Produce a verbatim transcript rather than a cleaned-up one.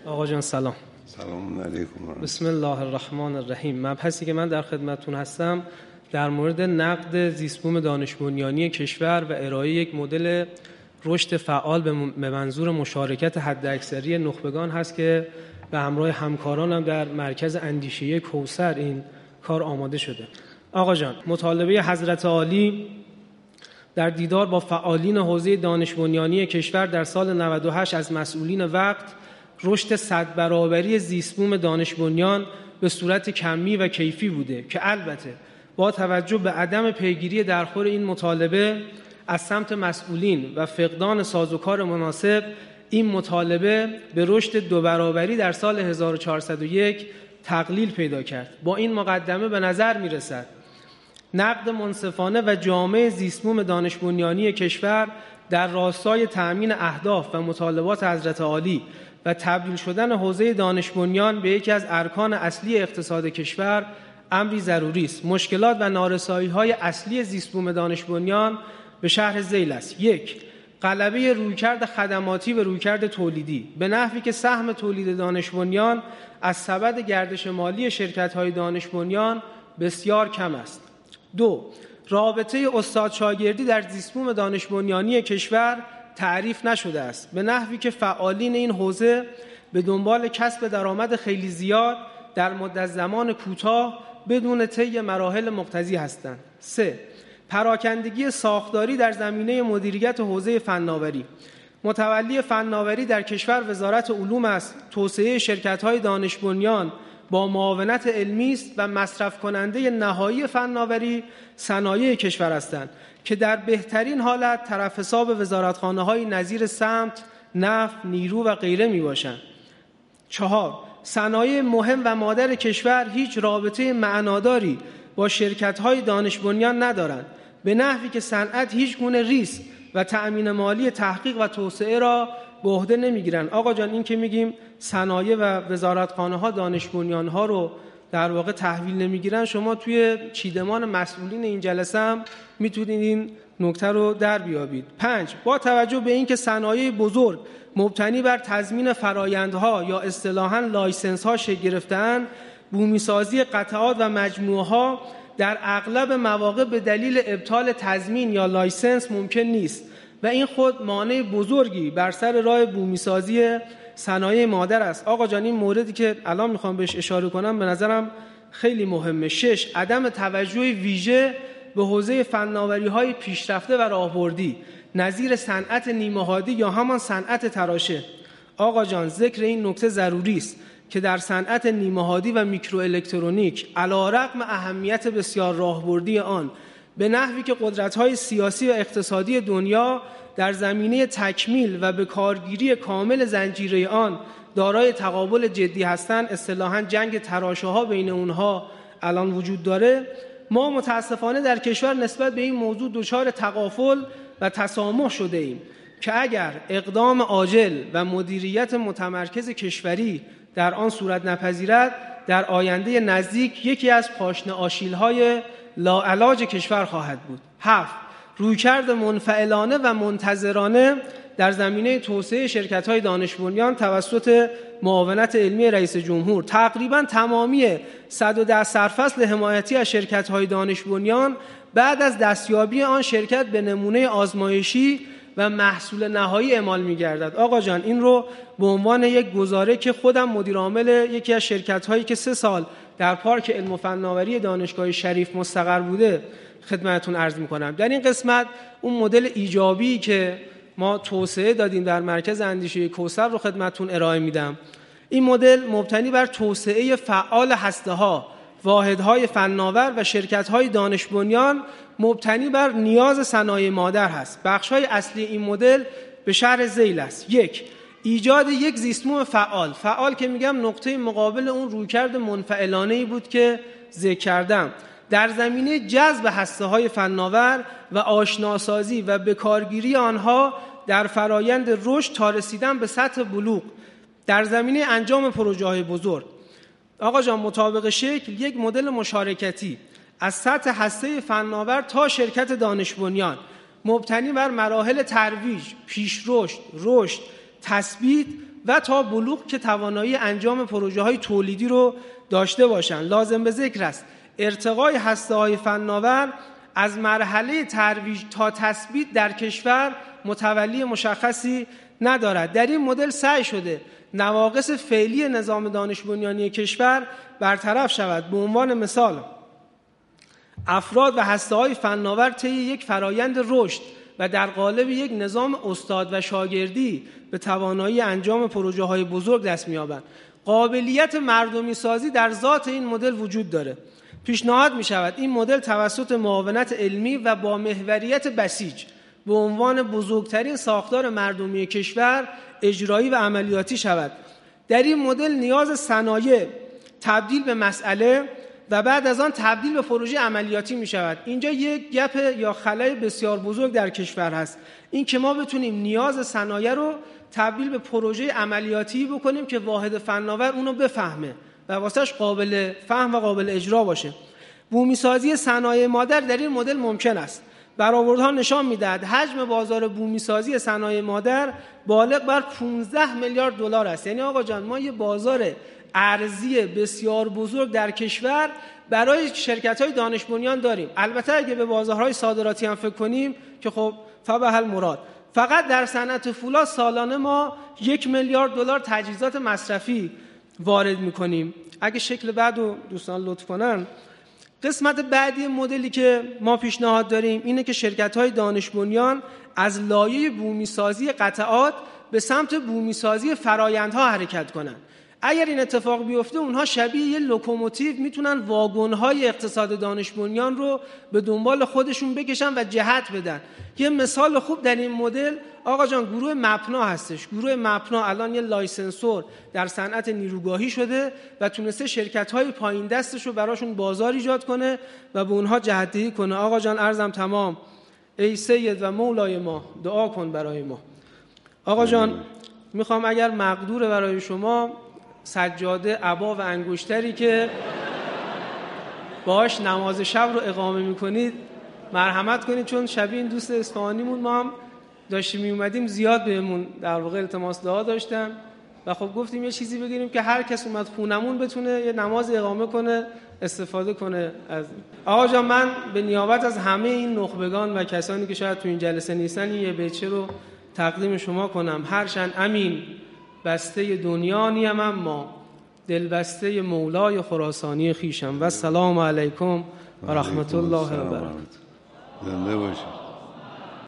آقا جان سلام. سلام علیکم. بسم الله الرحمن الرحیم. مبحثی که من در خدمتتون هستم در مورد نقد زیست‌بوم دانش بنیانی کشور و ارائه یک مدل رشد فعال به منظور مشارکت حداکثری نخبگان هست که به همراه همکارانم در مرکز اندیشه کوثر این کار آماده شده. آقا جان، مطالبه حضرت عالی در دیدار با فعالین حوزه دانش بنیانی کشور در سال نود و هشت از مسئولین وقت رشد صد برابری زیست‌بوم دانش بنیان به صورت کمی و کیفی بوده که البته با توجه به عدم پیگیری درخور این مطالبه از سمت مسئولین و فقدان سازوکار مناسب، این مطالبه به رشد دو برابری در سال هزار و چهارصد و یک تقلیل پیدا کرد. با این مقدمه به نظر می رسد نقد منصفانه و جامع زیست‌بوم دانش بنیانی کشور در راستای تأمین اهداف و مطالبات حضرت عالی و تبدیل شدن حوزه دانش بنیان به یکی از ارکان اصلی اقتصاد کشور امری ضروری است. مشکلات و نارسایی‌های اصلی زیست‌بوم دانش بنیان به شرح ذیل است. یک، غلبه رویکرد خدماتی به رویکرد تولیدی به نحوی که سهم تولید دانش بنیان از سبد گردش مالی شرکت‌های دانش بنیان بسیار کم است. دو، رابطه استاد شاگردی در زیست‌بوم دانش بنیانی کشور تعریف نشده است به نحوی که فعالین این حوزه به دنبال کسب درآمد خیلی زیاد در مدت زمان کوتاه بدون طی مراحل مقتضی هستند. سه، پراکندگی ساختاری در زمینه مدیریت حوزه فناوری. متولی فناوری در کشور وزارت علوم است. توسعه شرکت‌های دانش بنیان با معاونت علمی است و مصرف کننده نهایی فناوری صنایع کشور هستند که در بهترین حالت طرف حساب وزارتخانه‌های نظیر سمت، نفت، نیرو و غیره می باشند. چهار، صنایع مهم و مادر کشور هیچ رابطه معناداری با شرکت‌های دانش بنیان ندارند به نحوی که صنعت هیچ گونه ریسک و تأمین مالی تحقیق و توسعه را به عهده نمی‌گیرند. آقا جان، این که میگیم صنایع و وزارتخانه‌ها دانش بنیان‌ها رو در واقع تحویل نمی‌گیرن، شما توی چیدمان مسئولین این جلسه هم میتونید این نکته رو در بیابید. پنج، با توجه به اینکه صنایع بزرگ مبتنی بر تضمین فرایندها یا اصطلاحاً لایسنس‌ها شکل گرفته‌اند، بومی‌سازی قطعات و مجموعه‌ها در اغلب مواقع به دلیل ابطال تضمین یا لایسنس ممکن نیست و این خود مانع بزرگی بر سر راه بومی‌سازی صنایع مادر است. آقا جان، این موردی که الان میخوام بهش اشاره کنم به نظرم خیلی مهمه. شش، عدم توجه ویژه به حوزه فناوری‌های پیشرفته و راهبردی نظیر صنعت نیمه‌هادی یا همان صنعت تراشه. آقا جان، ذکر این نکته ضروری است که در صنعت نیمه‌هادی و میکرو الکترونیک علی‌رغم اهمیت بسیار راهبردی آن به نحوی که قدرت‌های سیاسی و اقتصادی دنیا در زمینه تکمیل و به کارگیری کامل زنجیره آن دارای تقابل جدی هستند، اصطلاحاً جنگ تراشه‌ها بین اونها الان وجود داره، ما متاسفانه در کشور نسبت به این موضوع دچار تغافل و تسامح شده ایم که اگر اقدام عاجل و مدیریت متمرکز کشوری در آن صورت نپذیرد، در آینده نزدیک یکی از پاشنه آشیل‌های لاعلاج کشور خواهد بود. هفت، رویکرد منفعلانه و منتظرانه در زمینه توسعه شرکت‌های دانش بنیان توسط معاونت علمی رئیس جمهور. تقریباً تمامی صد و ده سرفصل حمایتی از شرکت‌های دانش بنیان بعد از دستیابی آن شرکت به نمونه آزمایشی و محصول نهایی اعمال می‌گردد. آقا جان، این رو به عنوان یک گزاره که خودم مدیر عامل یکی از شرکت‌هایی که سه سال در پارک علم و فناوری دانشگاه شریف مستقر بوده خدمتتون عرض می‌کنم. در این قسمت اون مدل ایجابی که ما توسعه دادیم در مرکز اندیشه کوثر رو خدمتتون ارائه میدم. این مدل مبتنی بر توسعه فعال هسته‌ها، واحدهای فناور و شرکت‌های دانش بنیان مبتنی بر نیاز صنایع مادر هست. بخش‌های اصلی این مدل به شرح ذیل است. یک، ایجاد یک زیست‌بوم فعال. فعال که میگم نقطه مقابل اون رویکرد منفعلانه‌ای بود که ذکر کردم در زمینه جذب هسته‌های فناور و آشناسازی و بکارگیری آنها در فرایند رشد تا رسیدن به سطح بلوغ در زمینه انجام پروژه‌های بزرگ. آقا جان، مطابق شکل یک مدل مشارکتی از سطح هسته فناور تا شرکت دانش بنیان مبتنی بر مراحل ترویج، پیشرشد، رشد، تثبیت و تا بلوغ که توانایی انجام پروژه های تولیدی رو داشته باشن. لازم به ذکر است ارتقای هسته های فناور از مرحله ترویج تا تثبیت در کشور متولی مشخصی ندارد. در این مدل سعی شده نواقص فعلی نظام دانش بنیانی کشور برطرف شود. به عنوان مثال افراد و هسته‌های فناور طی یک فرایند رشد و در قالب یک نظام استاد و شاگردی به توانایی انجام پروژه‌های بزرگ دست می‌یابند. قابلیت مردمی سازی در ذات این مدل وجود داره. پیشنهاد می‌شود این مدل توسط معاونت علمی و با محوریت بسیج به عنوان بزرگترین ساختار مردمی کشور اجرایی و عملیاتی شود. در این مدل نیاز صنایع تبدیل به مسئله و بعد از آن تبدیل به پروژه عملیاتی می شود. اینجا یک گپ یا خلای بسیار بزرگ در کشور هست، این که ما بتونیم نیاز صنایع رو تبدیل به پروژه عملیاتی بکنیم که واحد فناور اونو بفهمه و واسهش قابل فهم و قابل اجرا باشه. بومی سازی صنایع مادر در این مدل ممکن است. برآوردها نشان می‌دهد حجم بازار بومی سازی صنایع مادر بالغ بر پانزده میلیارد دلار است. یعنی آقا جان ما یه بازار ارزی بسیار بزرگ در کشور برای شرکت‌های دانش بنیان داریم. البته اگه به بازارهای صادراتی هم فکر کنیم که خب فبه المراد، فقط در صنعت فولاد سالانه ما یک میلیارد دلار تجهیزات مصرفی وارد می‌کنیم. اگه شکل بعد رو دوستان لطف کنن. قسمت بعدی مدلی که ما پیشنهاد داریم اینه که شرکت‌های دانش بنیان از لایه بومی سازی قطعات به سمت بومی سازی فرآیندها حرکت کنند. اگر این اتفاق بیفته اونها شبیه یه لوکوموتیو میتونن واگن‌های اقتصاد دانش بنیان رو به دنبال خودشون بکشن و جهت بدن. یه مثال خوب در این مدل آقا جان گروه مپنا هستش. گروه مپنا الان یه لایسنسور در صنعت نیروگاهی شده و تونسته شرکت‌های پایین دستش رو براشون بازار ایجاد کنه و به اونها جهت‌دهی کنه. آقا جان عرضم تمام. ای سید و مولای ما دعا کن برای ما. آقا جان میخوام اگر مقدور برای شما سجاده، عبا و انگشتری که باهاش نماز شب رو اقامه میکنید مرحمت کنید، چون شبیه این دوست اصفهانیمون ما هم داشتیم می اومدیم زیاد بهمون در واقع التماس دعا داشتن و خب گفتیم یه چیزی بگیریم که هر کس اومد خونمون بتونه یه نماز اقامه کنه، استفاده کنه از. آقا جان من به نیابت از همه این نخبگان و کسانی که شاید تو این جلسه نیستن یه بیچه رو تقدیم شما کنم. هرچند امین بسته دنیا نیم اما دل بسته مولای خراسانی خیشم. و السلام علیکم و رحمت الله و برکاته. زنده باشید.